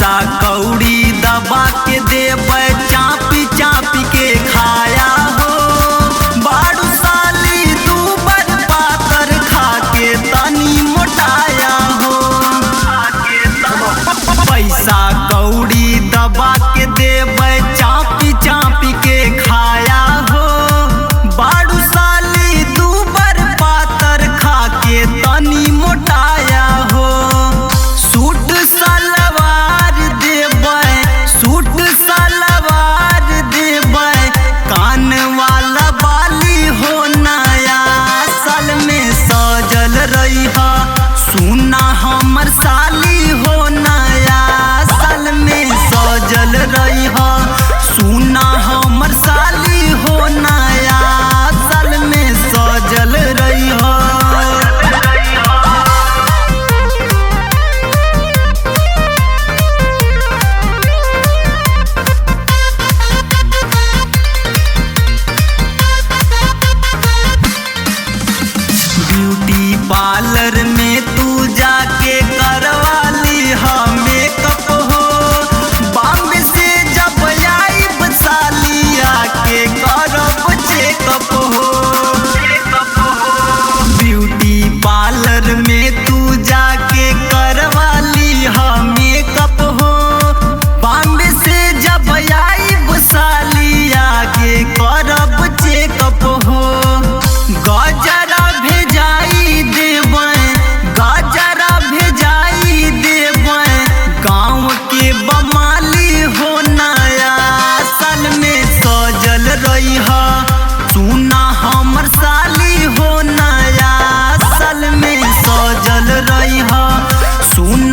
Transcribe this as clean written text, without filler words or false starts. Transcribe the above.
पैसा कौड़ी दबा के देबै चापी चापी के खाया हो। बारू साली दूबर पातर खा के तनी मोटाया हो। पैसा कौड़ी दबा के देबै चापी चापी के खाया हो। बारू साली दूबर पातर खा के तनी मोटाया हो। सूट सलवार देबै, सूट सलवार देबै, कान वाला बाली हो नया साल में सजल रही हा। सुना हमर साली हो नया साल में सजल रही हा। सुना हमर साली हो नया साल में सजल रही हा। ब्यूटी पार्लर में तू जाके करवा ली हा मेकअप हो। बॉम्बे से जब आइब साली आके करब चेकअप हो। ब्यूटी पार्लर में तू जाके करवा ली हा मेकअप हो। बॉम्बे से जब आइब साली आके करब चेकअप हो। गजरा भेजाई देबै, गजरा भेजाई देबै, गाँव के बमाली हो नया साल में सजल रही हा। सुना हमर साली हो नया साल में सजल रही हा। सुना